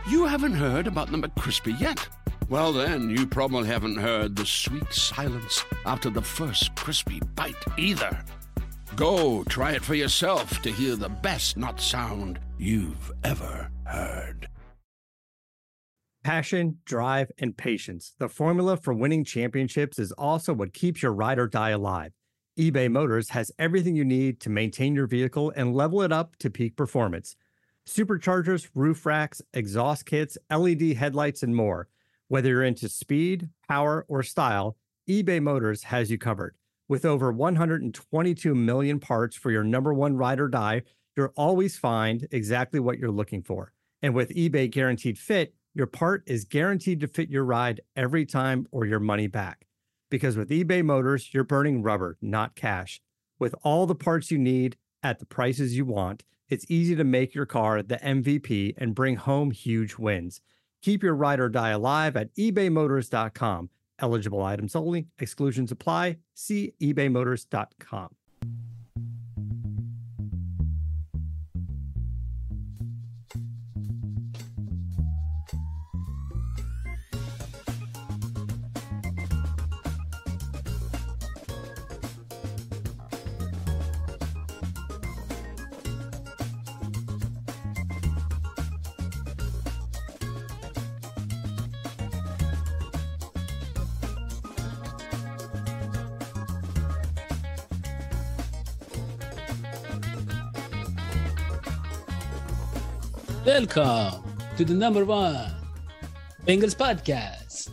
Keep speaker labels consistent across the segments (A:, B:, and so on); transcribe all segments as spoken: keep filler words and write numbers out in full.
A: You haven't heard about the McCrispy yet? Well, then, you probably haven't heard the sweet silence after the first crispy bite either. Go try it for yourself to hear the best nut sound you've ever heard.
B: Passion, drive, and patience. The formula for winning championships is also what keeps your ride or die alive. eBay Motors has everything you need to maintain your vehicle and level it up to peak performance. Superchargers, roof racks, exhaust kits, L E D headlights, and more. Whether you're into speed, power, or style, eBay Motors has you covered. With over one hundred twenty-two million parts for your number one ride or die, you'll always find exactly what you're looking for. And with eBay Guaranteed Fit, your part is guaranteed to fit your ride every time or your money back. Because with eBay Motors, you're burning rubber, not cash. With all the parts you need at the prices you want, it's easy to make your car the M V P and bring home huge wins. Keep your ride or die alive at ebay motors dot com. Eligible items only. Exclusions apply. See ebay motors dot com.
C: Welcome to the number one Bengals podcast.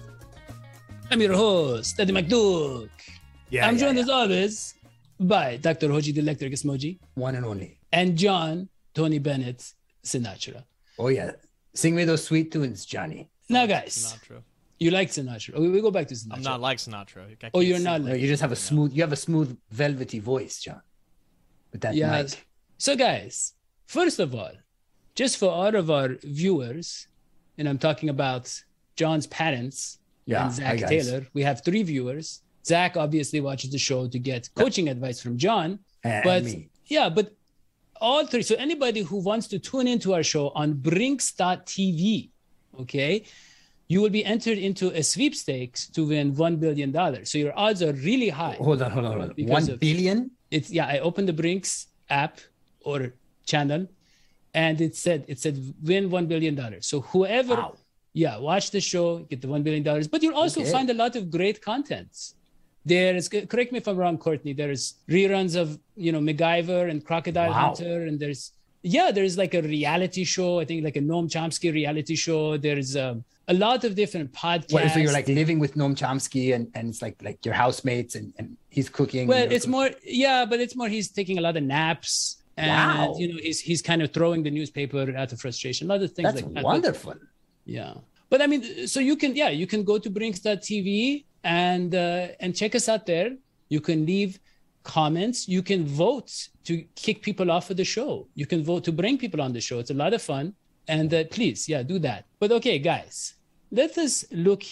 C: I'm your host, Eddie McDuke.
D: Yeah,
C: I'm
D: yeah,
C: joined
D: yeah.
C: as always by Doctor Hoji the Electric Smoji
D: One and only.
C: and John Tony Bennett Sinatra.
D: Oh, yeah. Sing me those sweet tunes, Johnny.
C: Now, guys,
E: Sinatra.
C: you like Sinatra. We, we go back to Sinatra.
E: I'm not like Sinatra. I
C: Oh,
E: can't
C: you're
E: sing.
C: not
D: No,
C: like
D: you just have a smooth, you have a smooth, velvety voice, John. With that
C: Yeah.
D: mic.
C: So, guys, first of all, just for all of our viewers, and I'm talking about John's parents
D: Yeah,
C: and
D: hi,
C: Zach
D: guys.
C: Taylor, we have three viewers. Zach obviously watches the show to get coaching advice from John.
D: And
C: But
D: me.
C: yeah, but all three. So anybody who wants to tune into our show on Brinks dot T V, okay, you will be entered into a sweepstakes to win one billion dollars. So your odds are really high.
D: Hold on, hold on, hold on.
C: Because
D: One
C: of-
D: billion?
C: It's yeah. I opened the Brinks app or channel, and it said it said win one billion dollars. So whoever,
D: Wow.
C: yeah, watch the show, get the one billion dollars. But you'll also
D: Okay.
C: find a lot of great contents. There's, correct me if I'm wrong, Courtney. There's reruns of you know MacGyver and Crocodile
D: Wow.
C: Hunter, and there's yeah, there's like a reality show. I think like a Noam Chomsky reality show. There's um, a lot of different podcasts.
D: What, so you're like living with Noam Chomsky and, and it's like like your housemates and, and he's cooking.
C: Well,
D: and you're
C: it's
D: cooking.
C: more, yeah, but it's more he's taking a lot of naps and,
D: Wow.
C: you know, he's he's kind of throwing the newspaper out of frustration. A lot of things
D: That's
C: like that.
D: wonderful.
C: But, yeah. But I mean, so you can, yeah, you can go to Brinks dot T V and, uh, and check us out there. You can leave comments. You can vote to kick people off of the show. You can vote to bring people on the show. It's a lot of fun. And uh, please, yeah, do that. But okay, guys, let us look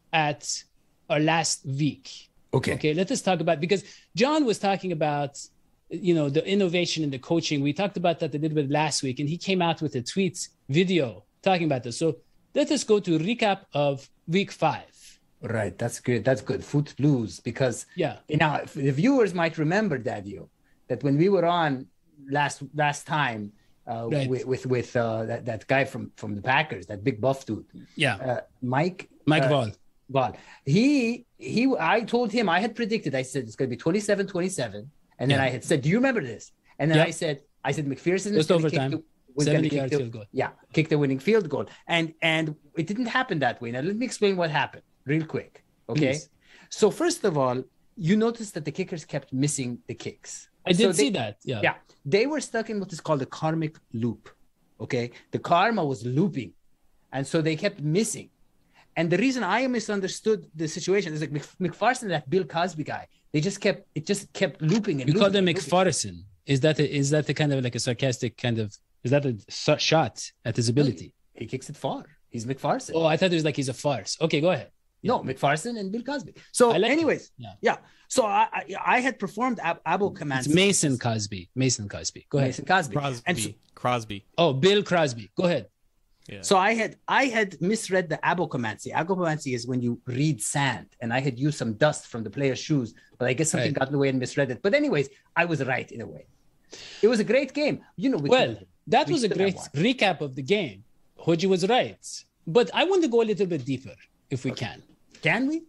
C: at our last week.
D: Okay.
C: Okay, let us talk about, because John was talking about, you know, the innovation in the coaching. We talked about that a little bit last week, and he came out with a tweet video talking about this. So let us go to recap of week five.
D: Right. That's good. That's good. Footloose. Because
C: Yeah.
D: now if the viewers might remember, Daddy, that when we were on last last time uh,
C: Right.
D: with with, with uh, that, that guy from, from the Packers, that big buff dude,
C: Yeah.
D: uh, Mike
C: Mike
D: uh,
C: Vaughn.
D: Vaughn. He he I told him, I had predicted, I said it's going to be twenty-seven twenty-seven. And then
C: Yeah.
D: I had said, do you remember this? And then
C: Yeah.
D: I said, I said McPherson
C: Just
D: is gonna
C: overtime.
D: kick the, was gonna kick
C: seventy-yard
D: the-
C: field goal.
D: Yeah, kick the winning field goal. And and it didn't happen that way. Now let me explain what happened real quick. Okay.
C: Please.
D: So first of all, you noticed that the kickers kept missing the kicks.
C: I did
D: So
C: see
D: they-
C: that. Yeah.
D: Yeah, they were stuck in what is called a karmic loop. Okay, the karma was looping, and so they kept missing. And the reason I misunderstood the situation is like Mc- McPherson, that Bill Cosby guy, they just kept it just kept looping and
C: You call
D: looping
C: them
D: and looping.
C: McPherson. Is that a, is that the kind of like a sarcastic kind of, is that a so- shot at his ability?
D: He kicks it far. He's McPherson.
C: Oh, I thought it was like he's a farce. Okay, go ahead.
D: No, McPherson and Bill Cosby. So,
C: I like
D: anyways,
C: that. Yeah.
D: yeah. So I I, I had performed Ab- Abo commands.
C: It's Mason Cosby. Mason Cosby. Go ahead.
D: Mason Cosby.
E: Crosby.
D: And so-
E: Crosby.
C: Oh, Bill Crosby. Go ahead.
E: Yeah.
D: So I had I had misread the abocomancy. Abocomancy is when you read sand, and I had used some dust from the player's shoes, but I guess something
C: Right.
D: got in the way and misread it. But anyways, I was right in a way. It was a great game. You know, we
C: Well,
D: could-
C: that
D: we
C: was a
D: should have
C: great
D: won.
C: recap of the game. Hoji was right. But I want to go a little bit deeper, if we can.
D: Can we?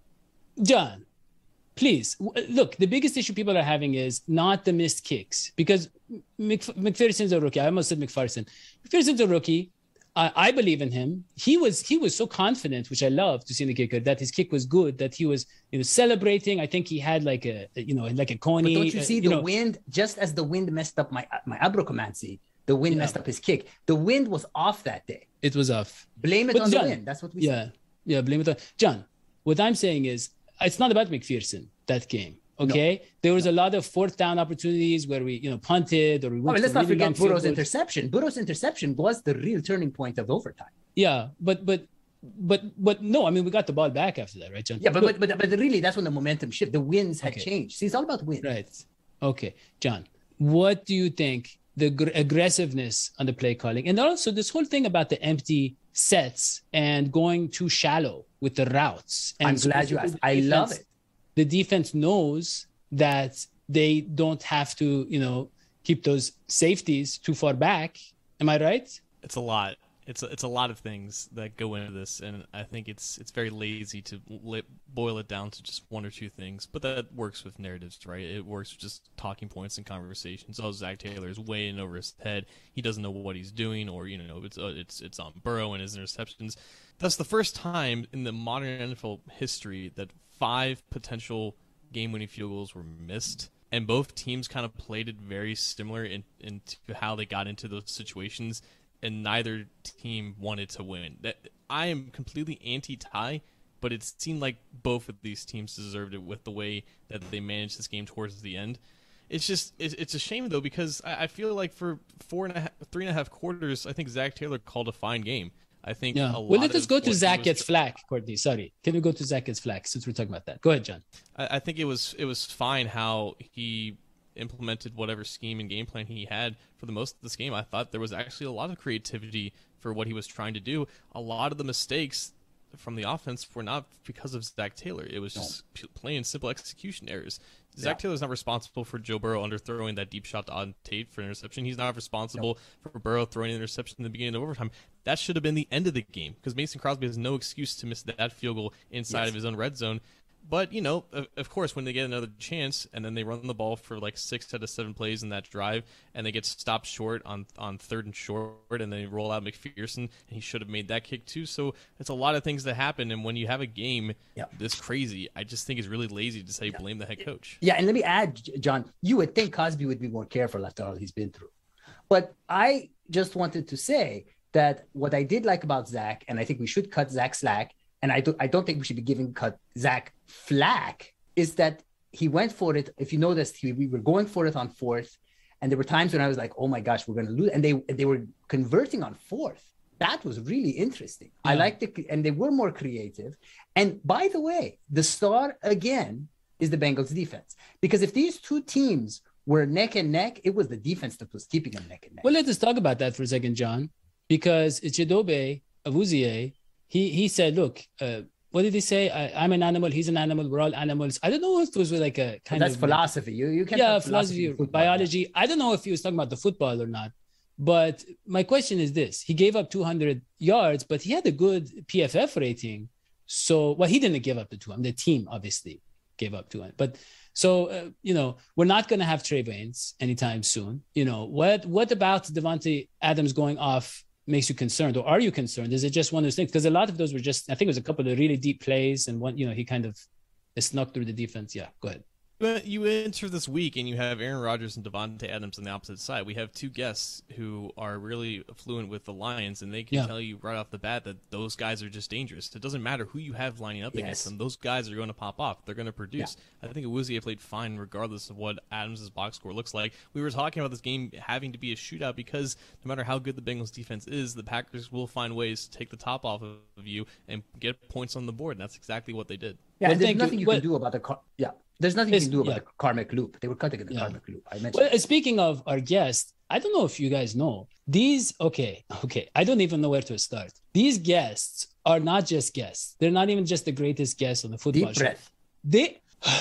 C: John, please, w- look, the biggest issue people are having is not the missed kicks. Because Mc- McPherson's a rookie. I almost said McPherson. McPherson's a rookie. I, I believe in him. He was he was so confident, which I love to see in the kicker, that his kick was good, that he was you know celebrating. I think he had like a you know like a
D: But
C: coney.
D: don't you
C: uh,
D: see the
C: know,
D: wind? Just as the wind messed up my my abrocomancy, the wind
C: Yeah.
D: messed up his kick. The wind was off that day.
C: It was off.
D: Blame it
C: But
D: on
C: John-
D: the wind. That's what we
C: Yeah,
D: said.
C: yeah, blame it on John. What I'm saying is, it's not about McPherson that game. Okay, there was a lot of fourth down opportunities where we, you know, punted or we
D: Oh,
C: went.
D: but let's
C: for
D: not
C: really long
D: forget
C: field
D: Burrow's
C: goals.
D: interception. Burrow's interception was the real turning point of overtime.
C: Yeah, but but but but no, I mean we got the ball back after that, right, John?
D: Yeah, but
C: Look,
D: but, but but really, that's when the momentum shift. The winds had
C: Okay.
D: changed. See, it's all about wind.
C: right. Okay, John, what do you think the gr- aggressiveness on the play calling, and also this whole thing about the empty sets and going too shallow with the routes? And
D: I'm
C: so
D: glad you
C: the
D: asked. I love
C: defense-
D: it.
C: The defense knows that they don't have to, you know, keep those safeties too far back. Am I right?
E: It's a lot. It's a, it's a lot of things that go into this, and I think it's it's very lazy to li- boil it down to just one or two things. But that works with narratives, right? It works with just talking points and conversations. Oh, Zach Taylor is way in over his head. He doesn't know what he's doing, or you know, it's uh, it's it's on Burrow and his interceptions. That's the first time in the modern N F L history that five potential game-winning field goals were missed, and both teams kind of played it very similar in into how they got into those situations, and neither team wanted to win. That I am completely anti-tie, but it seemed like both of these teams deserved it with the way that they managed this game towards the end. It's just it's, it's a shame though, because I, I feel like for four and a half, three and a half quarters, I think Zach Taylor called a fine game. I think
C: Yeah.
E: a lot
C: Well, let us
E: of
C: go
E: what
C: to
E: he
C: Zach
E: was
C: gets flack, Courtney. Sorry. Can we go to Zach gets flack since we're talking about that? Go ahead, John.
E: I, I think it was it was fine how he implemented whatever scheme and game plan he had for the most of this game. I thought there was actually a lot of creativity for what he was trying to do. A lot of the mistakes from the offense were not because of Zach Taylor. It was just p- plain and simple execution errors. Zach
D: Yeah.
E: Taylor's not responsible for Joe Burrow underthrowing that deep shot to Auden Tate for an interception. He's not responsible for Burrow throwing an interception in the beginning of overtime. That should have been the end of the game because Mason Crosby has no excuse to miss that field goal inside
D: Yes.
E: of his own red zone. But, you know, of, of course, when they get another chance and then they run the ball for like six out of seven plays in that drive and they get stopped short on, on third and short and they roll out McPherson and he should have made that kick too. So it's a lot of things that happen. And when you have a game
D: Yeah.
E: this crazy, I just think it's really lazy to say blame the head coach.
D: Yeah, and let me add, J- John, you would think Cosby would be more careful after all he's been through. But I just wanted to say that what I did like about Zach, and I think we should cut Zach slack, and I, do, I don't think we should be giving cut Zach flack, is that he went for it. If you noticed, he, we were going for it on fourth, and there were times when I was like, oh my gosh, we're going to lose. And they they were converting on fourth. That was really interesting. I
C: Yeah.
D: liked it, and they were more creative. And by the way, the star again is the Bengals defense. Because if these two teams were neck and neck, it was the defense that was keeping them neck and neck.
C: Well, let us talk about that for a second, John, because Chidobe Awuzie, he he said, look, uh, what did he say? I, I'm an animal. He's an animal. We're all animals. I don't know if it was like a kind
D: That's
C: of
D: philosophy. You you can
C: yeah, philosophy, biology. I don't know if he was talking about the football or not. But my question is this: he gave up two hundred yards, but he had a good P F F rating. So, well, he didn't give up the two hundred. The team obviously gave up two hundred. But so, uh, you know, we're not going to have Trey Waynes anytime soon. You know, what what about Devontae Adams going off makes you concerned, or are you concerned? Is it just one of those things? Because a lot of those were just, I think it was a couple of really deep plays, and one, you know, he kind of snuck through the defense. Yeah, go ahead.
E: But you enter this week and you have Aaron Rodgers and Devontae Adams on the opposite side. We have two guests who are really fluent with the Lions, and they can
C: Yeah.
E: tell you right off the bat that those guys are just dangerous. It doesn't matter who you have lining up
D: Yes.
E: against them; those guys are going to pop off. They're going to produce. I think Awuzie played fine regardless of what Adams' box score looks like. We were talking about this game having to be a shootout because no matter how good the Bengals defense is, the Packers will find ways to take the top off of you and get points on the board. And that's exactly what they did.
D: Yeah,
C: Well,
D: and there's
C: thank you.
D: nothing you
C: Well-
D: can do about the car. Yeah, There's nothing you
C: This-
D: can do about
C: yeah.
D: the karmic loop. They were cutting in the
C: Yeah.
D: karmic loop. I mentioned.
C: Well, uh, speaking of our guests, I don't know if you guys know these. Okay, okay. I don't even know where to start. These guests are not just guests. They're not even just the greatest guests on the football
D: Deep
C: show.
D: breath.
C: They,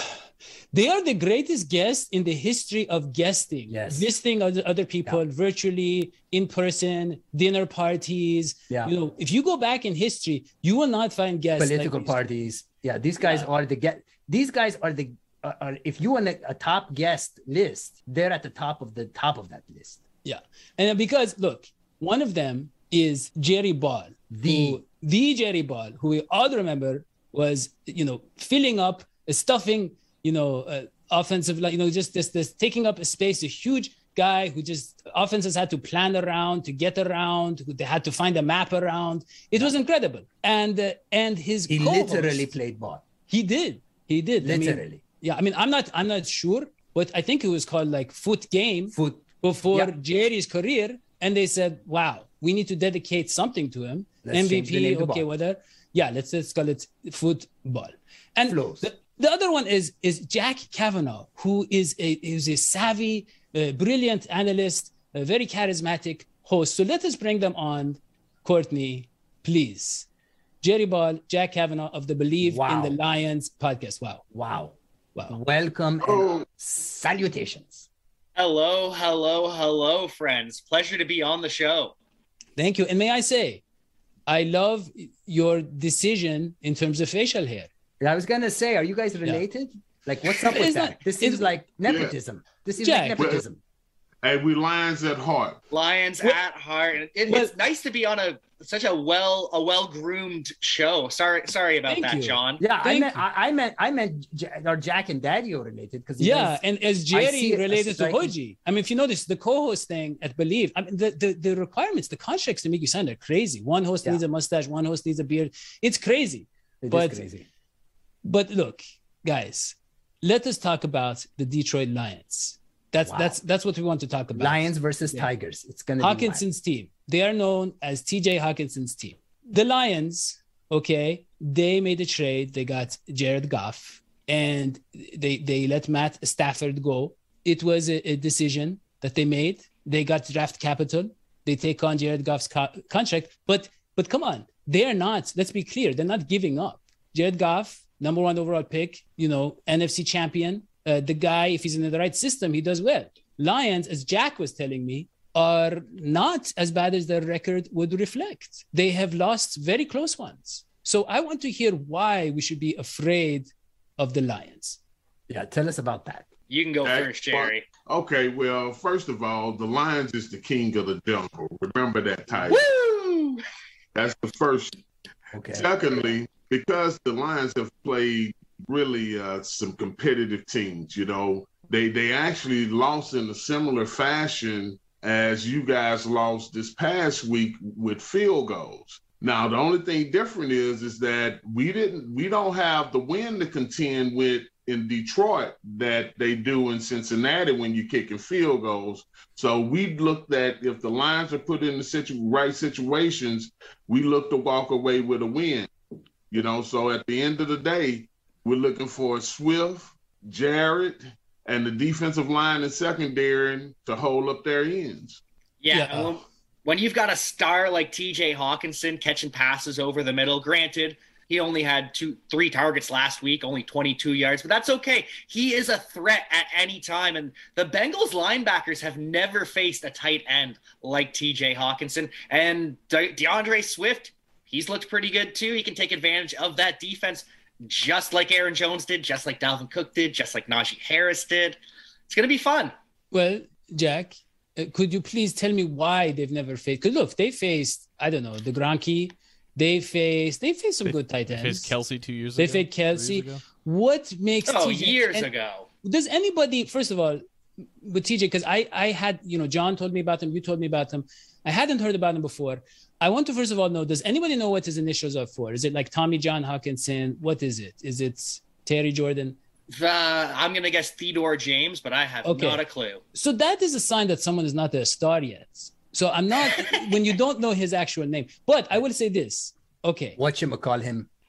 C: they are the greatest guests in the history of guesting.
D: Yes.
C: Visiting other, other people virtually, in person, dinner parties.
D: Yeah.
C: You know, if you go back in history, you will not find guests.
D: Political
C: like these.
D: parties. Yeah, these guys
C: Yeah.
D: are the get. These guys are the. Uh, are, if you want a, a top guest list, they're at the top of the top of that list.
C: Yeah. And because look, one of them is Jerry Ball,
D: The-
C: who, the Jerry Ball, who we all remember was, you know, filling up, uh, stuffing, you know, uh, offensive, like, you know, just this, this taking up a space, a huge guy who just offenses had to plan around, to get around, who they had to find a map around. It was incredible. And, uh, and his
D: He
C: co-host-
D: literally played ball.
C: he did, he did. I mean,
D: Literally.
C: yeah. I mean, I'm not, I'm not sure, but I think it was called like Foot Game
D: Foot.
C: before
D: Yeah.
C: Jerry's career, and they said, "Wow, we need to dedicate something to him."
D: Let's
C: M V
D: change the
C: P,
D: name to
C: okay,
D: ball.
C: whether yeah, let's let's call it football. And
D: Flows.
C: the, the other one is is Jack Kavanaugh, who is a is a savvy, uh, brilliant analyst, a very charismatic host. So let us bring them on, Courtney, please. Jerry Ball, Jack Kavanaugh of the Believe
D: Wow.
C: in the Lions podcast. Wow,
D: Wow.
C: wow.
D: Welcome and salutations.
F: Hello, hello, hello, friends. Pleasure to be on the show.
C: Thank you. And may I say, I love your decision in terms of facial hair.
D: I was gonna say, are you guys related? Like, what's up with
C: It's
D: that?
C: not-
D: this seems
C: it's-
D: like nepotism. This seems
C: Jack.
D: like nepotism.
G: Hey, we Lions at heart.
F: Lions
C: Well-
F: at heart. It, it-
C: well-
F: it's nice to be on a such a well a well groomed show. Sorry, sorry about
C: Thank
F: that,
C: you.
F: John.
D: Yeah, I
C: Thank
D: meant,
C: you.
D: I, I meant, I meant, J- are Jack and Daddy are related? Because
C: Yeah, and as
D: I
C: Jerry
D: see it as
C: related to
D: striking-
C: Hoji, I mean, if you notice the co-host thing at Believe, I mean, the, the, the requirements, the contracts to make you sign are crazy. One host
D: Yeah.
C: needs a mustache, one host needs a beard. It's crazy.
D: It is
C: but-
D: crazy.
C: But look, guys, let us talk about the Detroit Lions. That's
D: Wow.
C: that's that's what we want to talk about.
D: Lions versus
C: Yeah.
D: Tigers. It's gonna be wild.
C: Hawkinson's team. They are known as T J Hawkinson's team. The Lions, okay, they made a trade. They got Jared Goff, and they they let Matt Stafford go. It was a, a decision that they made. They got draft capital. They take on Jared Goff's co- contract. But but come on, they are not. Let's be clear. They're not giving up. Jared Goff, number one overall pick. You know, N F C champion. Uh, the guy, if he's in the right system, he does well. Lions, as Jack was telling me, are not as bad as their record would reflect. They have lost very close ones. So I want to hear why we should be afraid of the Lions.
D: Yeah, tell us about that.
F: You can go
G: Okay.
F: first, Jerry.
G: Okay, well, first of all, the Lions is the king of the jungle. Remember that title.
F: Woo!
G: That's the first.
D: Okay.
G: Secondly, because the Lions have played really uh, some competitive teams, you know, they they actually lost in a similar fashion as you guys lost this past week with field goals. Now, the only thing different is is that we didn't we don't have the win to contend with in Detroit that they do in Cincinnati when you're kicking field goals. So we looked at if the Lions are put in the situ- right situations, we look to walk away with a win. You know, so at the end of the day, we're looking for Swift, Jarrett, and the defensive line and secondary to hold up their ends.
F: Yeah,
C: Yeah.
F: and when, when you've got a star like T J Hawkinson catching passes over the middle, granted, he only had two, three targets last week, only twenty-two yards, but that's okay. He is a threat at any time, and the Bengals linebackers have never faced a tight end like T J Hawkinson. And De- DeAndre Swift, he's looked pretty good too. He can take advantage of that defense just like Aaron Jones did, just like Dalvin Cook did, just like Najee Harris did. It's going to be fun.
C: Well, Jack, uh, could you please tell me why they've never faced? Because look, they faced, I don't know, the Gronky. They faced, they faced some good tight
E: They
C: ends.
E: faced Kelsey two years
C: They
E: ago.
C: faced
E: three years
C: Kelsey.
E: ago.
C: What makes
F: Oh,
C: T J
F: years
C: and-
F: ago.
C: Does anybody, first of all, with T J, because I, I had, you know, John told me about him, you told me about him. I hadn't heard about him before. I want to first of all know, does anybody know what his initials are for? Is it like Tommy John Hawkinson? What is it? Is it Terry Jordan?
F: The, I'm going to guess Theodore James, but I have
C: Okay.
F: not a clue.
C: So that is a sign that someone is not a star yet. So I'm not, when you don't know his actual name. But I will say this. Okay.
D: What you call him?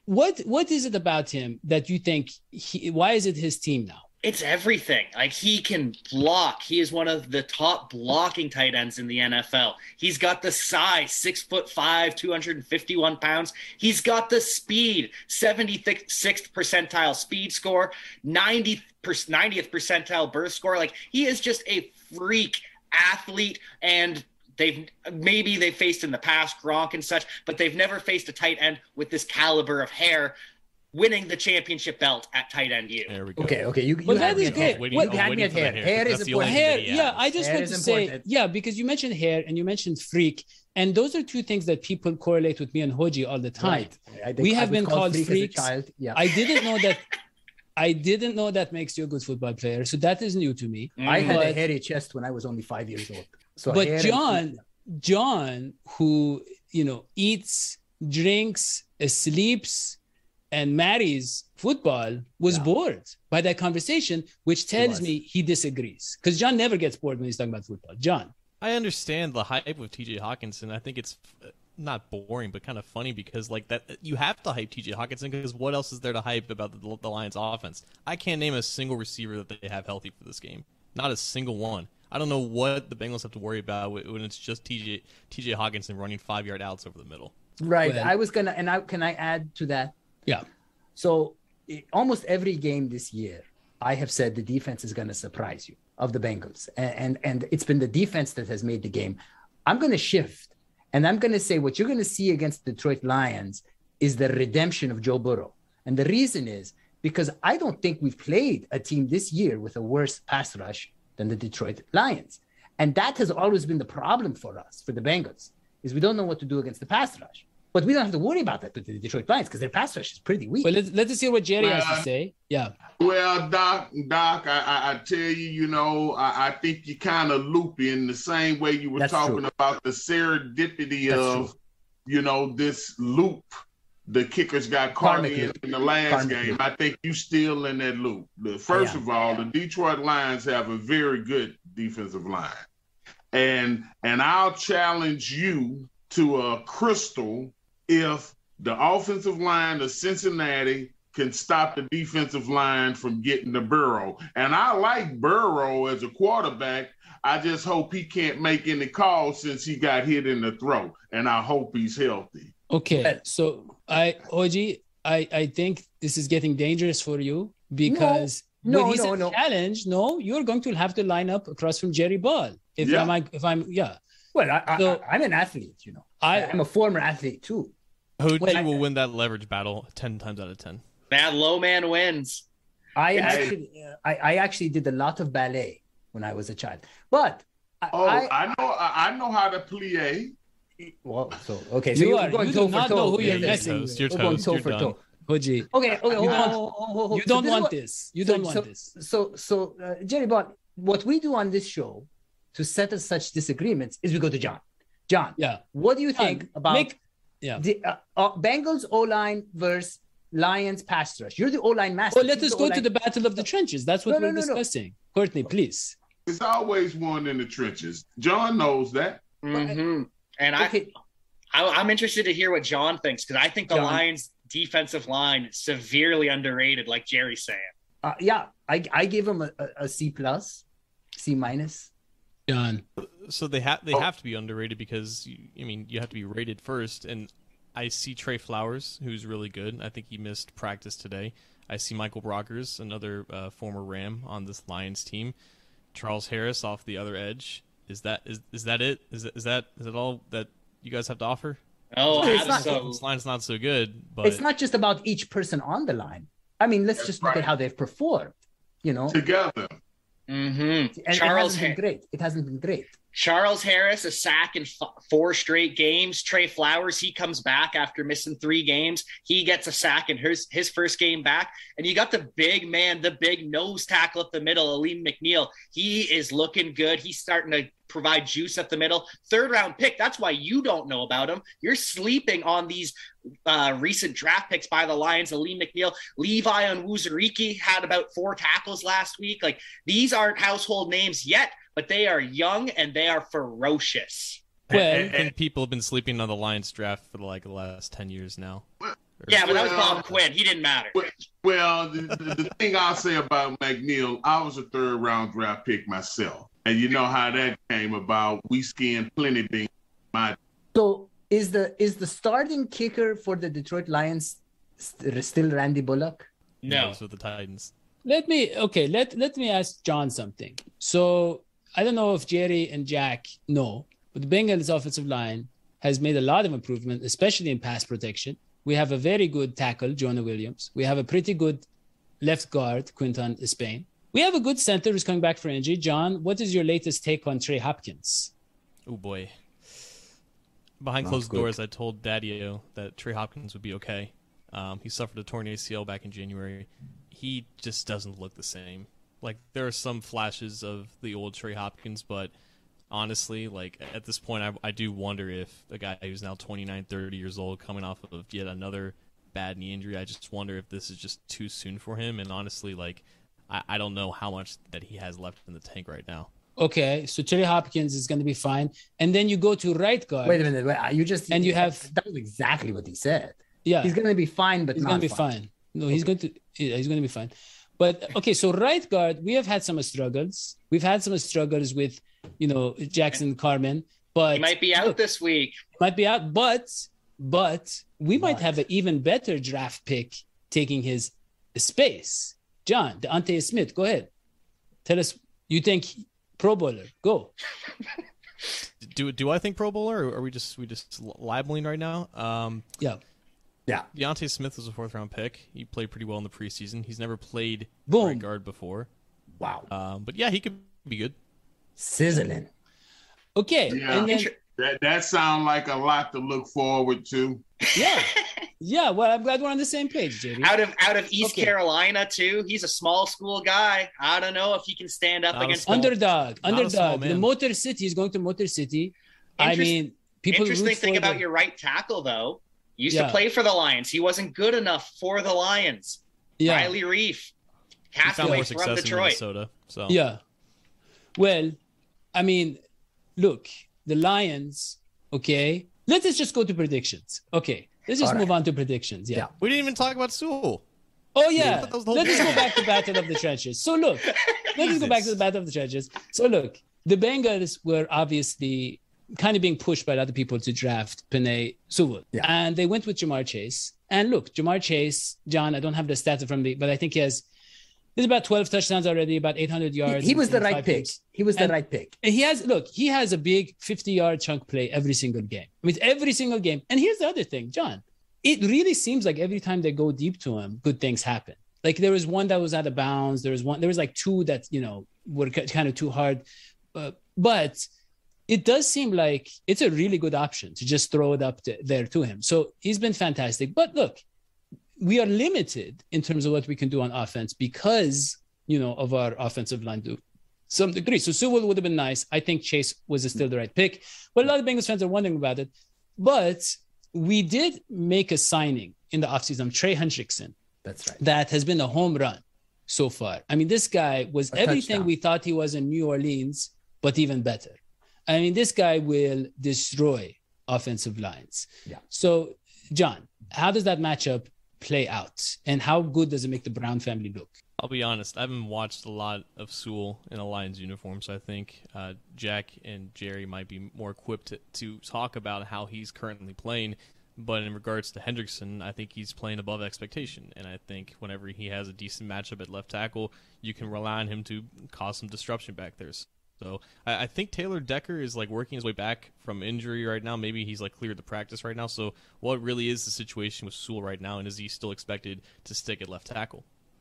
C: what what is it about him that you think he, why is it his team now?
F: It's everything. Like, he can block. He is one of the top blocking tight ends in the N F L. He's got the size, six foot five, two hundred fifty-one pounds. He's got the speed, seventy-sixth percentile speed score, ninetieth percentile burst score. Like, he is just a freak athlete, and they've maybe they faced in the past Gronk and such, but they've never faced a tight end with this caliber of hair winning the championship belt at tight end U.
E: There we go.
D: Okay, okay. You, you
C: Well,
D: had
C: that
D: me
C: is
D: at
C: great.
D: hair.
E: Waiting-
C: What-
D: You
E: I'm
D: had me
E: waiting
D: at
E: for the
D: hair.
E: hair,
D: Hair
E: 'cause
D: is
E: that's the only
D: important.
C: Hair,
E: thing that he
C: yeah,
E: has.
C: I just
D: Hair
C: want to
D: is
C: say,
D: important.
C: yeah, because you mentioned hair and you mentioned freak, and those are two things that people correlate with me and Hoji all the time.
D: Right. I think
C: We
D: I
C: have
D: was
C: been called
D: freak
C: freaks.
D: as a child. Yeah.
C: I didn't know that. I didn't know that makes you a good football player, so that is new to me.
D: I had a
C: But-
D: hairy chest when I was only five years old. So
C: But
D: hair and
C: John,
D: freak-
C: John, who you know eats, drinks, sleeps, and marries football, was
D: Yeah.
C: bored by that conversation, which tells
D: was.
C: me he disagrees. Because John never gets bored when he's talking about football. John,
E: I understand the hype with T J Hawkinson. I think it's uh, not boring, but kind of funny because like that you have to hype T J Hawkinson because what else is there to hype about the, the Lions offense? I can't name a single receiver that they have healthy for this game. Not a single one. I don't know what the Bengals have to worry about when it's just T J T J Hawkinson running five yard outs over the middle.
D: Right.
C: Well-
D: I was gonna, and I can I add to that?
C: yeah,
D: So i- almost every game this year, I have said the defense is going to surprise you of the Bengals, and, and and it's been the defense that has made the game. I'm going to shift, and I'm going to say what you're going to see against the Detroit Lions is the redemption of Joe Burrow, and the reason is because I don't think we've played a team this year with a worse pass rush than the Detroit Lions, and that has always been the problem for us, for the Bengals, is we don't know what to do against the pass rush. But we don't have to worry about that with the Detroit Lions because their pass rush is pretty weak.
C: well, let's let's hear what Jerry has to
G: Well,
C: say. Yeah,
G: Well, Doc, Doc, I, I, I tell you, you know, I, I think you kind of loopy in the same way you were
D: That's
G: talking
D: true.
G: about the serendipity
D: That's
G: of,
D: true.
G: you know, this loop the kickers got caught
D: Karmic
G: in
D: loop.
G: in the last
D: Karmic
G: game.
D: loop.
G: I think you still in that loop. The, first
D: am.
G: of all, the Detroit Lions have a very good defensive line. And and I'll challenge you to a crystal if the offensive line of Cincinnati can stop the defensive line from getting to Burrow. And I like Burrow as a quarterback. I just hope he can't make any calls since he got hit in the throat. And I hope he's healthy.
C: Okay, so I, Oji, I, I think this is getting dangerous for you because
D: No,
C: when he
D: no,
C: said
D: no.
C: challenge, no, you're going to have to line up across from Jerry Ball. If
G: Yeah.
C: I'm, if I'm, yeah,
D: Well, I, I,
C: So-
D: I'm an athlete, you know.
C: I,
D: I'm a former athlete too.
E: Hoji
C: Well, I-
E: will win that leverage battle ten times out of ten.
F: Bad low man wins.
D: I
G: Hey.
D: actually, uh, I, I actually did a lot of ballet when I was a child. But I,
G: Oh,
D: I,
G: I, know I, I know how to plie.
D: well, so okay, so
C: You
D: you're
C: are-
D: going
C: you
D: toe
C: do
D: for
C: not
D: toe.
C: know who you're
E: Yeah,
C: messing
E: toast,
C: with.
E: you're
D: We're going
E: toast,
D: toe
E: you're
D: for
E: done.
D: toe.
C: Oji,
D: Okay, okay.
C: You
D: oh,
C: don't-
D: oh, oh, oh, oh.
C: you
D: So
C: don't
D: this is
C: want
D: what-
C: this. You
D: so-
C: don't want
D: so,
C: this.
D: So, so uh, Jerry Bott, what we do on this show to settle such disagreements is we go to John. John,
C: Yeah.
D: what do you think
C: John,
D: about
C: make- yeah.
D: the uh, uh, Bengals O line versus Lions pass rush? You're the O line master.
C: Well, let
D: You're
C: us
D: the
C: go to
D: O-line-
C: the battle of the trenches. That's what
D: No, no,
C: we're
D: no, no.
C: discussing. Courtney, please.
G: It's always one in the trenches. John knows that.
F: hmm And I,
D: Okay,
F: I, I'm interested to hear what John thinks because I think the
D: John.
F: Lions' defensive line is severely underrated, like Jerry's saying.
D: uh, yeah, I I gave him a, a, a C plus, C minus.
C: John.
E: So they have they
G: Oh.
E: have to be underrated because you, I mean you have to be rated first. And I see Trey Flowers, who's really good. I think he missed practice today. I see Michael Brockers, another uh, former Ram on this Lions team. Charles Harris off the other edge. Is that is is that it? Is that is that is that all that you guys have to offer?
F: Oh,
D: No, it's not-
F: absolutely.
E: This line's not so good, but
D: It's not just about each person on the line. I mean, let's
G: That's
D: just look
G: right.
D: at how they've performed. You know,
G: Together.
F: hmm
D: and it
F: Charles
D: hasn't been
F: Har-
D: great. It hasn't been great.
F: Charles Harris, a sack in f- four straight games. Trey Flowers, he comes back after missing three games. He gets a sack in his, his first game back. And you got the big man, the big nose tackle up the middle, Aleem McNeil. He is looking good. He's starting to provide juice up the middle. Third round pick. That's why you don't know about him. You're sleeping on these uh, recent draft picks by the Lions. Aleem McNeil, Levi Onwuzurike had about four tackles last week. Like, these aren't household names yet, but they are young and they are ferocious.
E: I-
C: Well-
E: I think people have been sleeping on the Lions draft for like the last ten years now.
F: Yeah, but that was
G: Well-
F: Bob Quinn. He didn't matter.
G: Well, the, the, the thing I'll say about McNeil, I was a third round draft pick myself. And you know how that came about. We skinned plenty things. My
D: So is the is the starting kicker for the Detroit Lions st- still Randy Bullock?
F: No.
E: With the Titans.
C: Let me okay. Let let me ask John something. So I don't know if Jerry and Jack know, but the Bengals offensive line has made a lot of improvement, especially in pass protection. We have a very good tackle, Jonah Williams. We have a pretty good left guard, Quinton Spain. We have a good center who's coming back for injury. John, what is your latest take on Trey Hopkins?
E: Oh boy. Behind
B: Not
E: closed
B: good.
E: doors, I told Daddy-O that Trey Hopkins would be okay. Um, he suffered a torn A C L back in January. He just doesn't look the same. Like, there are some flashes of the old Trey Hopkins, but honestly, like, at this point, I, I do wonder if a guy who's now twenty-nine, thirty years old, coming off of yet another bad knee injury, I just wonder if this is just too soon for him. And honestly, like, I, I don't know how much that he has left in the tank right now.
C: Okay, so Trey Hopkins is going to be fine. And then you go to right guard.
D: Wait a minute, wait, you just
C: And you have-
D: that was exactly what he said.
C: Yeah.
D: He's going to be fine, but
C: He's
D: not
C: going to be
D: fine.
C: fine. No, he's going to yeah, he's going to be fine. But okay, so right guard, we have had some struggles. We've had some struggles with, you know, Jackson Carmen, but
F: He might be out this week.
C: might be out. But but we might
D: But.
C: have an even better draft pick taking his space. John, Deontay Smith, go ahead. Tell us you think Pro Bowler. Go.
E: Do do I think Pro Bowler, or are we just we just libeling right now? Um,
C: Yeah.
D: Yeah.
E: Deontay Smith was a fourth round pick. He played pretty well in the preseason. He's never played
C: Boom.
E: right guard before.
D: Wow.
E: Um, but yeah, he could be good.
D: Sizzling.
C: Okay.
G: Yeah.
C: And then
F: Inter-
G: that that sounds like a lot to look forward to.
C: yeah. Yeah. Well, I'm glad we're on the same page, J D.
F: out of out of East
C: Okay.
F: Carolina too. He's a small school guy. I don't know if he can stand up
E: Not a
F: against
E: small-
C: Underdog.
E: Not a small
C: Underdog. The
E: man.
C: Motor City is going to Motor City. I
F: Interest-
C: mean, people
F: Interesting
C: root
F: thing
C: for
F: about
C: the-
F: your right tackle though. Used
C: Yeah.
F: to play for the Lions. He wasn't good enough for the Lions.
C: yeah.
F: Riley Reef,
E: He found
F: castaway
E: more
F: from
E: success in
F: Detroit.
E: Minnesota. So
C: Yeah. Well, I mean, look, the Lions, okay. Let us just go to predictions. Okay. Let's just
D: All
C: move
D: right.
C: on to predictions. Yeah.
D: Yeah.
E: we didn't even talk about Sewell.
C: Oh, yeah.
E: that was the whole
C: Let us
E: thing.
C: go back to Battle of the Trenches. So, look, let us go back to the Battle of the Trenches. So, look, the Bengals were obviously kind of being pushed by other people to draft Penei Sewell.
D: Yeah.
C: And they went with Jamar Chase. And look, Jamar Chase, John, I don't have the stats from me, but I think he has there's about twelve touchdowns already, about eight hundred
D: He,
C: yards.
D: he was
C: in-
D: the
C: in
D: right
C: five
D: pick.
C: games.
D: He was the
C: And-
D: right pick.
C: And he has, look, he has a big fifty-yard chunk play every single game. I mean, every single game. And here's the other thing, John. It really seems like every time they go deep to him, good things happen. Like there was one that was out of bounds. There was one. There was like two that you know were ki- kind of too hard. Uh, but it does seem like it's a really good option to just throw it up to, there to him. So he's been fantastic. But look, we are limited in terms of what we can do on offense because you know of our offensive line to some degree. So Sewell would have been nice. I think Chase was still the right pick. But a lot of Bengals fans are wondering about it. But we did make a signing in the offseason, Trey Hendrickson,
D: That's right.
C: that has been a home run so far. I mean, this guy was
D: A
C: everything
D: touchdown.
C: we thought he was in New Orleans, but even better. I mean, this guy will destroy offensive lines.
D: Yeah.
C: So, John, how does that matchup play out? And how good does it make the Brown family look?
E: I'll be honest, I haven't watched a lot of Sewell in a Lions uniform, so I think uh, Jack and Jerry might be more equipped to, to talk about how he's currently playing. But in regards to Hendrickson, I think he's playing above expectation. And I think whenever he has a decent matchup at left tackle, you can rely on him to cause some disruption back there. So I, I think Taylor Decker is like working his way back from injury right now. Maybe he's like cleared to practice right now. So what really is the situation with Sewell right now? And is he still expected to stick at left tackle?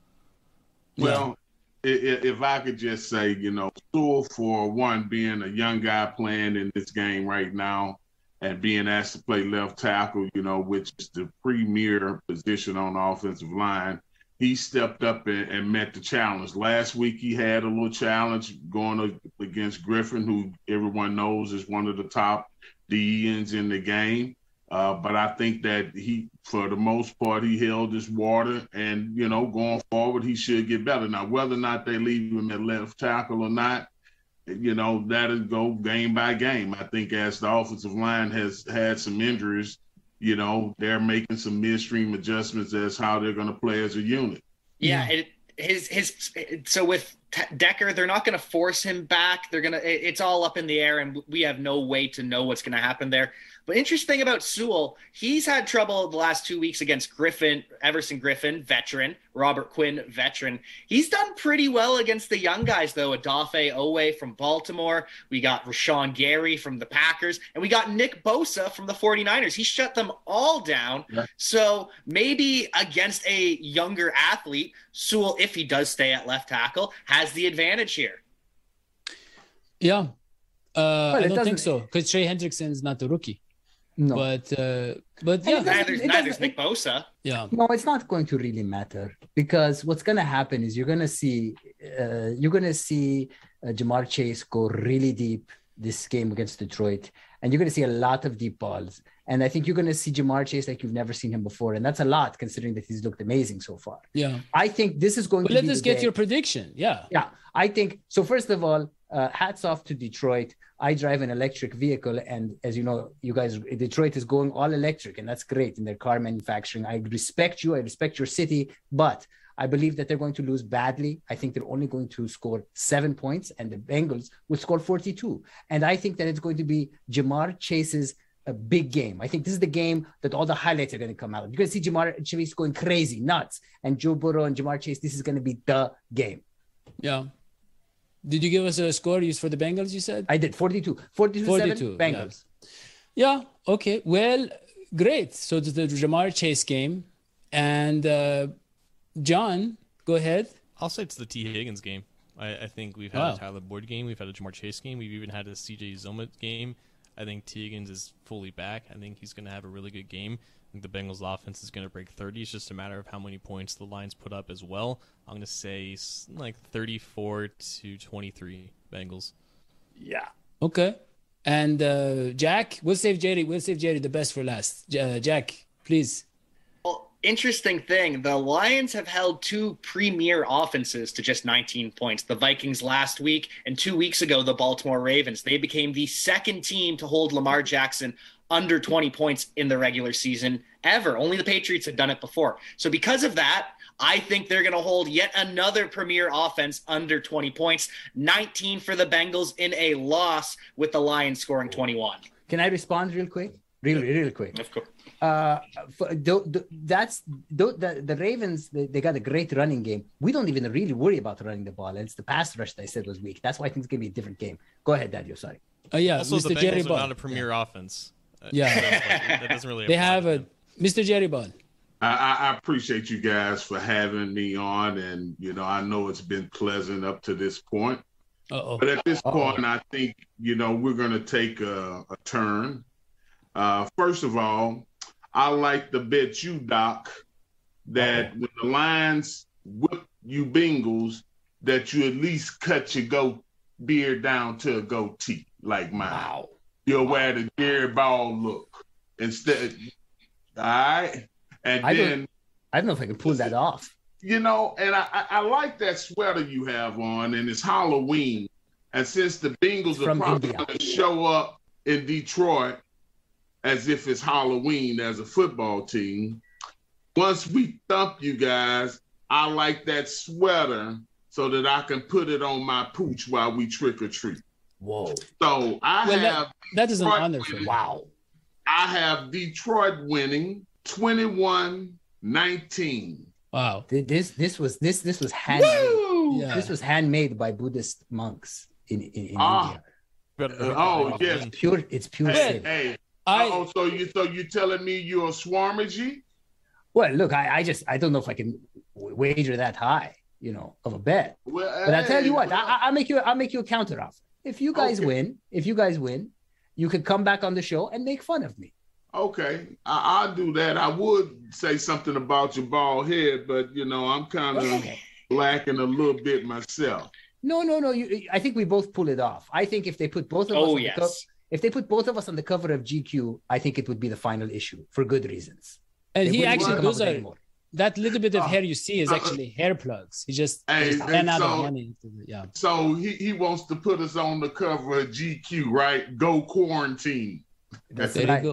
G: Well, i- i- if I could just say, you know, Sewell, for one, being a young guy playing in this game right now and being asked to play left tackle, you know, which is the premier position on the offensive line, he stepped up and, and met the challenge. Last week he had a little challenge going against Griffin, who everyone knows is one of the top D Ns in the game. Uh, but I think that he, for the most part, he held his water, and, you know, going forward, he should get better. Now, whether or not they leave him at left tackle or not, you know, that'll go game by game. I think as the offensive line has had some injuries, you know, they're making some midstream adjustments as how they're going to play as a unit.
F: Yeah, it, his his so with Decker, they're not going to force him back. They're gonna. It's all up in the air, and we have no way to know what's going to happen there. But interesting about Sewell, he's had trouble the last two weeks against Griffin, Everson Griffin, veteran, Robert Quinn, veteran. He's done pretty well against the young guys, though. Odafe Owe from Baltimore. We got Rashawn Gary from the Packers. And we got Nick Bosa from the 49ers. He shut them all down. Yeah. So maybe against a younger athlete, Sewell, if he does stay at left tackle, has the advantage here.
C: Yeah. Uh,
D: well,
C: I don't think so, because Trey Hendrickson is not the rookie.
D: No,
C: but uh, but yeah,
F: neither's, neither's Nick Bosa.
C: Yeah,
D: no, it's not going to really matter, because what's going to happen is you're going to see uh, you're going to see uh, Jamar Chase go really deep this game against Detroit, and you're going to see a lot of deep balls. And I think you're going to see Jamar Chase like you've never seen him before, and that's a lot considering that he's looked amazing so far.
C: Yeah,
D: I think this is going
C: but
D: to.
C: Let
D: be
C: us get day. your prediction. Yeah,
D: yeah, I think so. First of all, uh, hats off to Detroit. I drive an electric vehicle, and as you know, you guys, Detroit is going all electric, and that's great in their car manufacturing. I respect you. I respect your city, but I believe that they're going to lose badly. I think they're only going to score seven points, and the Bengals will score forty-two. And I think that it's going to be Jamar Chase's a big game. I think this is the game that all the highlights are going to come out. You're going to see Jamar Chase going crazy, nuts, and Joe Burrow and Jamar Chase. This is going to be the game.
C: Yeah. Did you give us a score used for the Bengals, you said?
D: I did, forty-two. forty-two, forty-two seven, Bengals.
C: Yeah. yeah, okay. Well, great. So it's the Jamar Chase game. And uh, John, go ahead.
E: I'll say it's the T. Higgins game. I, I think we've had wow. a Tyler Boyd game. We've had a Jamar Chase game. We've even had a C J Zoma game. I think T. Higgins is fully back. I think he's going to have a really good game. I think the Bengals offense is going to break thirty. It's just a matter of how many points the Lions put up as well. I'm going to say like thirty-four to twenty-three Bengals.
C: Yeah. Okay. And uh, Jack, we'll save Jerry. We'll save Jerry the best for last. Uh, Jack, please.
F: Well, interesting thing. The Lions have held two premier offenses to just nineteen points. The Vikings last week, and two weeks ago, the Baltimore Ravens. They became the second team to hold Lamar Jackson under twenty points in the regular season ever. Only the Patriots had done it before. So because of that, I think they're going to hold yet another premier offense under twenty points. nineteen for the Bengals in a loss, with the Lions scoring twenty-one.
D: Can I respond real quick? Really, really quick.
F: Of course.
D: Uh, for, do, do, that's do, the the Ravens. They, they got a great running game. We don't even really worry about running the ball. It's the pass rush that I said was weak. That's why I think it's going to be a different game. Go ahead, Daniel. Sorry.
C: Oh uh, yeah,
E: also,
C: Mister
E: the Bengals
C: Jerry
E: are
C: Ball.
E: not a premier
C: yeah.
E: offense.
C: Yeah,
E: that, that doesn't really.
C: They have a Mister Jerry Ball.
G: I, I appreciate you guys for having me on, and you know I know it's been pleasant up to this point.
C: Uh-oh.
G: But at this
D: Uh-oh.
G: point, I think you know we're going to take a, a turn. Uh, first of all, I like to bet you, Doc, that Uh-oh. when the Lions whip you Bengals, that you at least cut your goat beard down to a goatee like mine.
D: Wow.
G: You'll wear the Jerry Ball look instead. All right. And
D: I
G: then
D: don't, I don't know if I can pull that off.
G: You know, and I, I, I like that sweater you have on, and it's Halloween. And since the Bengals
D: From
G: are probably
D: India.
G: going to show up in Detroit as if it's Halloween as a football team, once we thump you guys, I like that sweater so that I can put it on my pooch while we trick or treat.
D: Whoa.
G: So I
C: Well,
G: have
C: that, that is an
G: Detroit
C: honor for
G: winning.
C: me.
D: Wow.
G: I have Detroit winning twenty-one nineteen.
C: Wow.
D: This this was this this was handmade.
C: Yeah.
D: This was handmade by Buddhist monks in in, in
G: Ah.
D: India.
G: Uh, oh yes.
D: It's pure. It's pure.
G: Hey,
D: sin.
G: hey.
C: I
G: Oh, so you so you telling me you're a Swarmagy?
D: Well, look, I, I just I don't know if I can w- wager that high, you know, of a bet.
G: Well,
D: But I tell
G: hey,
D: you what,
G: well,
D: I, I'll make you I'll make you a counter offer. If you guys
G: Okay.
D: win, if you guys win, you could come back on the show and make fun of me.
G: okay, I, I'll do that. I would say something about your bald head, but you know I'm kind of
D: Okay.
G: lacking a little bit myself.
D: No, no, no. You, I think we both pull it off. I think if they put both of us,
F: Oh,
D: on
F: yes.
D: the co- if they put both of us on the cover of G Q, I think it would be the final issue for good reasons.
C: and
D: They
C: he
D: wouldn't
C: actually
D: come up
C: those
D: with
C: are
D: any more.
C: that little bit of
G: Uh,
C: hair you see is
G: uh,
C: actually hair plugs. He just,
G: Hey,
C: just
G: and
C: ran out of
G: so-
C: money. into the- Yeah.
G: So he, he wants to put us on the cover of G Q, right? Go quarantine.
D: That's
C: There
D: right.
C: you go.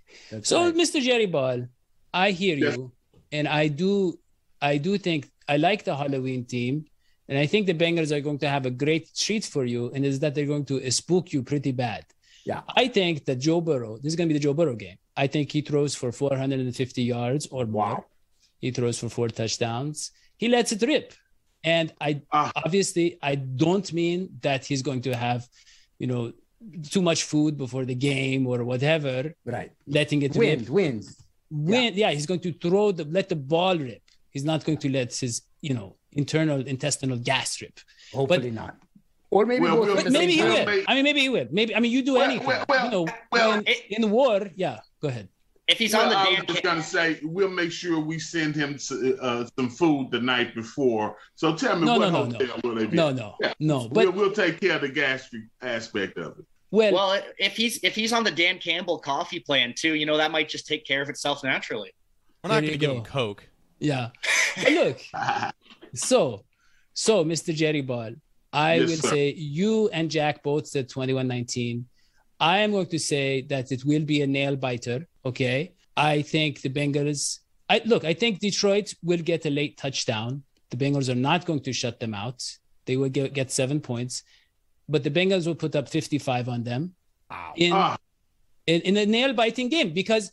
D: That's
C: So,
D: right.
C: Mister Jerry Ball, I hear
G: Yes.
C: you, and I do, I do think I like the Halloween team, and I think the Bengals are going to have a great treat for you, and is that they're going to spook you pretty bad.
D: Yeah.
C: I think that Joe Burrow, this is going to be the Joe Burrow game. I think he throws for four hundred fifty yards or more.
D: Wow.
C: He throws for four touchdowns. He lets it rip, and I
G: Ah.
C: obviously I don't mean that he's going to have, you know, too much food before the game or whatever,
D: Right.
C: letting it
D: Wind,
C: rip.
D: wins.
C: When, yeah. he's going to throw the let the ball rip. He's not going to let his, you know, internal intestinal gas rip.
D: Hopefully not. Or maybe
G: Well,
D: both
G: we'll-
D: at
C: But
D: the
C: maybe he
D: same
G: Well,
C: will.
D: time.
G: may-
C: I mean, maybe he will. Maybe I mean, you do
G: Well,
C: anything.
G: well, well,
C: you know,
G: well,
C: in,
F: it-
C: in war. Yeah, go ahead.
F: If he's
G: Well,
F: on the
G: I
F: Dan
G: was just
F: Cam-
G: gonna say we'll make sure we send him s- uh, some food the night before. So tell me
C: No,
G: what
C: no, no,
G: hotel will they be?
C: No,
G: at?
C: no,
G: Yeah.
C: no. But
G: we'll, we'll take care of the gastric aspect of it.
C: well,
F: well, if he's if he's on the Dan Campbell coffee plan too, you know that might just take care of itself naturally.
E: We're not
C: There
E: going to
C: you
E: give
C: go.
E: him Coke.
C: yeah. But look, so, so Mister Jerry Ball, I
G: Yes,
C: will
G: sir.
C: say you and Jack both said twenty-one nineteen. I am going to say that it will be a nail biter. Okay. I think the Bengals, I look, I think Detroit will get a late touchdown. The Bengals are not going to shut them out. They will get, get seven points, but the Bengals will put up fifty-five on them in,
G: Ah,
C: in, in a nail biting game because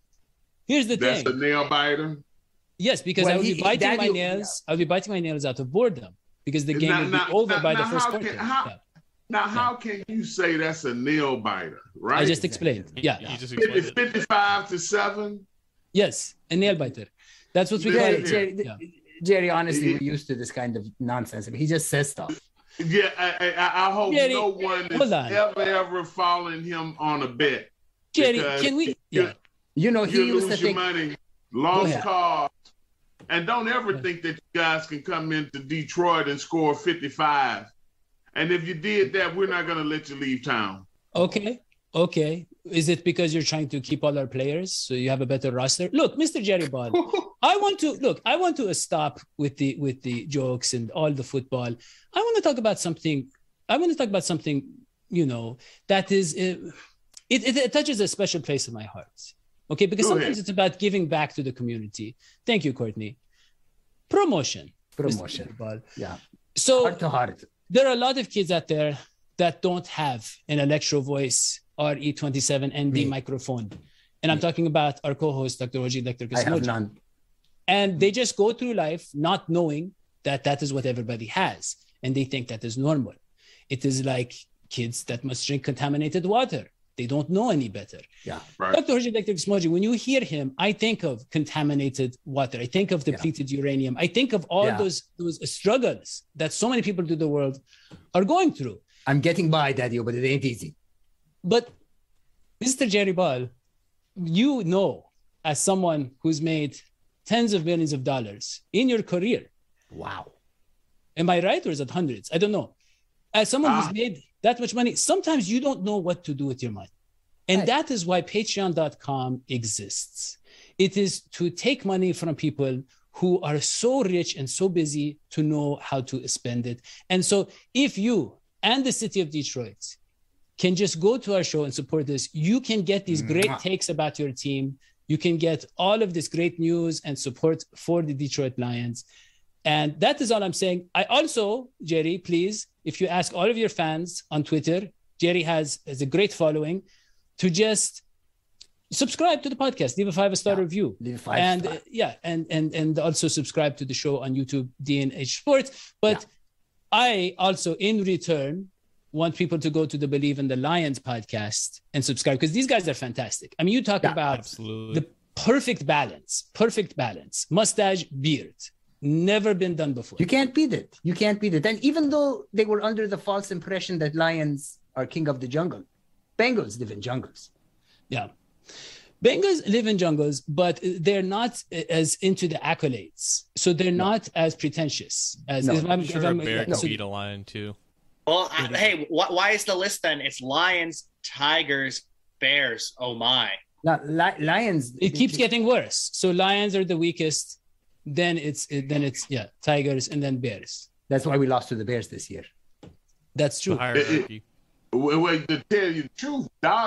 C: here's the
G: that's
C: thing.
G: a nail biter.
C: Yes, because
D: Well,
C: I will
D: he-
C: be biting
D: that
C: my
D: you-
C: nails. I'll be biting my nails out of boredom because the game
G: Now-
C: will be
G: now-
C: over
G: now-
C: by the
G: now
C: first
G: how
C: quarter.
G: can- how-
C: Yeah.
G: Now, how can you say that's a nail biter? Right?
C: I just explained.
E: He-
C: Yeah.
E: He just
G: Fifty-
E: explained it.
G: fifty-five to seven.
C: Yes, a nail biter. That's what we
G: Yeah,
C: call
D: Jerry,
C: it.
D: Jerry,
C: Yeah.
D: Jerry, honestly,
G: He-
D: we're used to this kind of nonsense. I mean, he just says stuff.
G: Yeah, I, I, I hope
C: Jerry,
G: no one is
C: hold on.
G: ever ever following him on a bet.
C: Jerry,
G: Because
C: can we?
G: you-
C: Yeah.
D: You know, he
G: You
D: used to
G: lose your
D: think,
G: money, lost
C: ahead.
G: cars, and don't ever
C: Yeah.
G: think that you guys can come into Detroit and score fifty-five. And if you did that, we're not going to let you leave town.
C: Okay. Okay. Is it because you're trying to keep all our players so you have a better roster? Look, Mister Jerry Ball, I want to look. I want to stop with the with the jokes and all the football. I want to talk about something. I want to talk about something. You know that is uh, it, it. It touches a special place in my heart. Okay, because
G: Go
C: sometimes
G: ahead.
C: it's about giving back to the community. Thank you, Courtney. Promotion. Mister
D: promotion.
C: Jerry Ball.
D: Yeah.
C: So
D: Heart to heart.
C: there are a lot of kids out there that don't have an Electro Voice R E twenty-seven N D
D: Me.
C: microphone. And I'm
D: Me.
C: talking about our co-host, Doctor Hoji Electricus
D: I have
C: Moji.
D: none.
C: And they just go through life not knowing that that is what everybody has. And they think that is normal. It is like kids that must drink contaminated water. They don't know any better.
D: Yeah.
G: Right.
C: Doctor Hoji Electricus Moji, when you hear him, I think of contaminated water. I think of depleted uranium. I think of all
D: Yeah.
C: those, those struggles that so many people in the world are going through.
D: I'm getting by, Daddy, but it ain't easy.
C: But Mister Jerry Ball, you know, as someone who's made tens of millions of dollars in your career,
D: Wow.
C: am I right or is it hundreds? I don't know. As someone
G: Ah.
C: who's made that much money, sometimes you don't know what to do with your money. And
D: Right.
C: that is why patreon dot com exists. It is to take money from people who are so rich and so busy to know how to spend it. And so if you and the city of Detroit can just go to our show and support this, you can get these great
D: Mwah.
C: takes about your team. You can get all of this great news and support for the Detroit Lions. And that is all I'm saying. I also, Jerry, please, if you ask all of your fans on Twitter, Jerry has, has a great following, to just subscribe to the podcast, leave a five-star
D: Yeah.
C: review.
D: Leave a five
C: and
D: star.
C: uh, yeah, and and and also subscribe to the show on YouTube, D N H Sports. But I also, in return, want people to go to the Believe in the Lions podcast and subscribe because these guys are fantastic. I mean, you talk
D: Yeah,
C: about
E: Absolutely.
C: the perfect balance, perfect balance, mustache, beard, never been done before.
D: You can't beat it. You can't beat it. And even though they were under the false impression that lions are king of the jungle, Bengals live in jungles.
C: Yeah. Bengals live in jungles, but they're not as into the accolades. So they're not as pretentious as
D: No,
C: if I'm,
E: I'm
C: if
E: sure a
C: I'm-
E: bear
C: yeah,
E: can
C: so-
E: beat a lion too.
F: Well, I, hey, wh- why is the list then? It's Lions, Tigers, Bears. Oh my!
D: Now, li- lions.
C: it keeps getting worse. So lions are the weakest. Then it's then it's yeah, tigers and then bears.
D: That's why we lost to the Bears this year.
C: That's
E: The
C: true.
E: hierarchy.
G: Wait, wait, to tell you the truth, Doc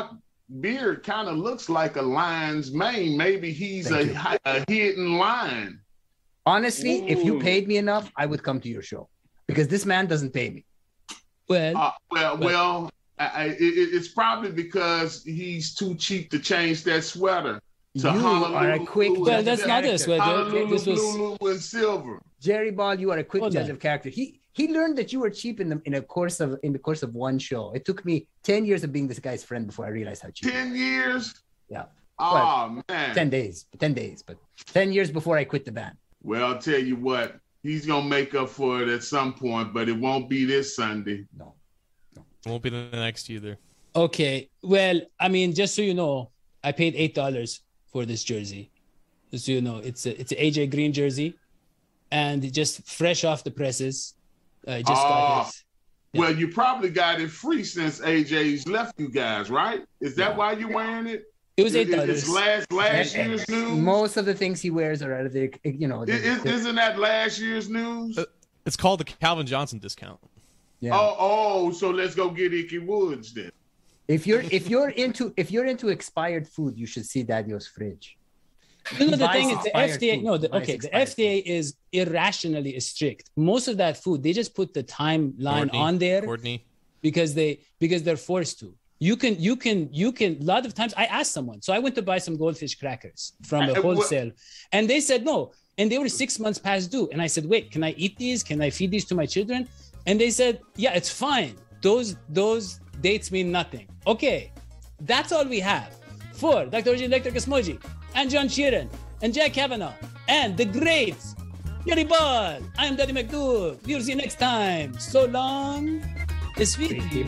G: beard kind of looks like a lion's mane. Maybe he's a, a hidden lion.
D: Honestly,
G: Ooh.
D: if you paid me enough, I would come to your show because this man doesn't pay me.
C: Well,
G: Uh, well, well, I, I, it, it's probably because he's too cheap to change that sweater. To
D: You
G: Honolulu,
D: are a quick
G: Blue
C: well,
G: and
C: that's not
G: Silver.
C: a sweater.
G: Honolulu,
C: This was
G: Blue, Blue and Silver.
D: Jerry Ball, you are a quick
C: Hold
D: judge
C: on.
D: of character. He he learned that you were cheap in the in a course of in the course of one show. It took me ten years of being this guy's friend before I realized how cheap. he
G: Ten
D: was.
G: years?
D: Yeah,
G: Oh, man.
D: ten days, ten days, but ten years before I quit the band.
G: Well, I'll tell you what. He's going to make up for it at some point, but it won't be this Sunday.
D: No,
E: Won't be the next either.
C: okay. Well, I mean, just so you know, I paid eight dollars for this jersey. Just so you know, it's a it's an A J Green jersey, and just fresh off the presses. I just
G: Oh.
C: got his. Yeah.
G: Well, you probably got it free since A J's left you guys, right? Is that
D: Yeah.
G: why you're wearing it?
C: It was eight
G: Is-
C: dollars.
G: It's last last
D: And-
G: year's news.
D: Most of the things he wears are out of the you know. The,
G: I- is,
D: the-
G: isn't that last year's news?
E: Uh, It's called the Calvin Johnson discount.
D: yeah.
G: Oh, oh, so let's go get Icky Woods then.
D: If you're if you're into if you're into expired food, you should see Dadio's fridge.
C: You know, the
D: Buys
C: thing is, the
D: expired
C: F D A.
D: food.
C: No, the,
D: Buys
C: okay, the
D: expired
C: F D A is irrationally strict. Most of that food, they just put the timeline
E: Courtney,
C: on there
E: Courtney.
C: because they because they're forced to. You can you can you can. A lot of times, I asked someone. So I went to buy some goldfish crackers from a
G: Uh, what-
C: wholesale, and they said no, and they were six months past due. And I said, wait, can I eat these? Can I feed these to my children? And they said, yeah, it's fine. Those those dates mean nothing. Okay, that's all we have for Doctor Orji Electric Esmoji and John Sheeran and Jack Kavanaugh and the great Jerry Ball. I am Daddy McDoug. We'll see you next time. So long. It's
D: Pretty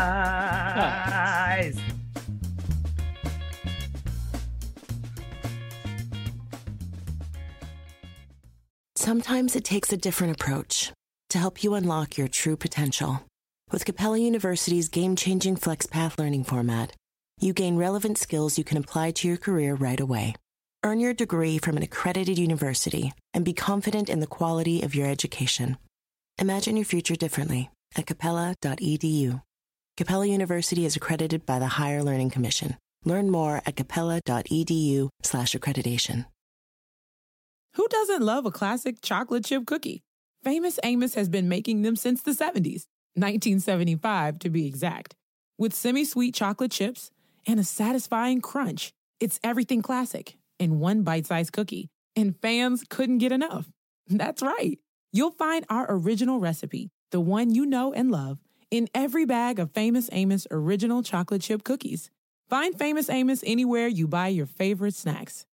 D: pies.
H: Sometimes it takes a different approach to help you unlock your true potential. With Capella University's game-changing FlexPath learning format, you gain relevant skills you can apply to your career right away. Earn your degree from an accredited university and be confident in the quality of your education. Imagine your future differently at capella dot e d u. Capella University is accredited by the Higher Learning Commission. Learn more at capella dot e d u slash accreditation.
I: Who doesn't love a classic chocolate chip cookie? Famous Amos has been making them since the seventies, nineteen seventy-five to be exact. With semi-sweet chocolate chips and a satisfying crunch, it's everything classic in one bite-sized cookie, and fans couldn't get enough. That's right. You'll find our original recipe, the one you know and love, in every bag of Famous Amos original chocolate chip cookies. Find Famous Amos anywhere you buy your favorite snacks.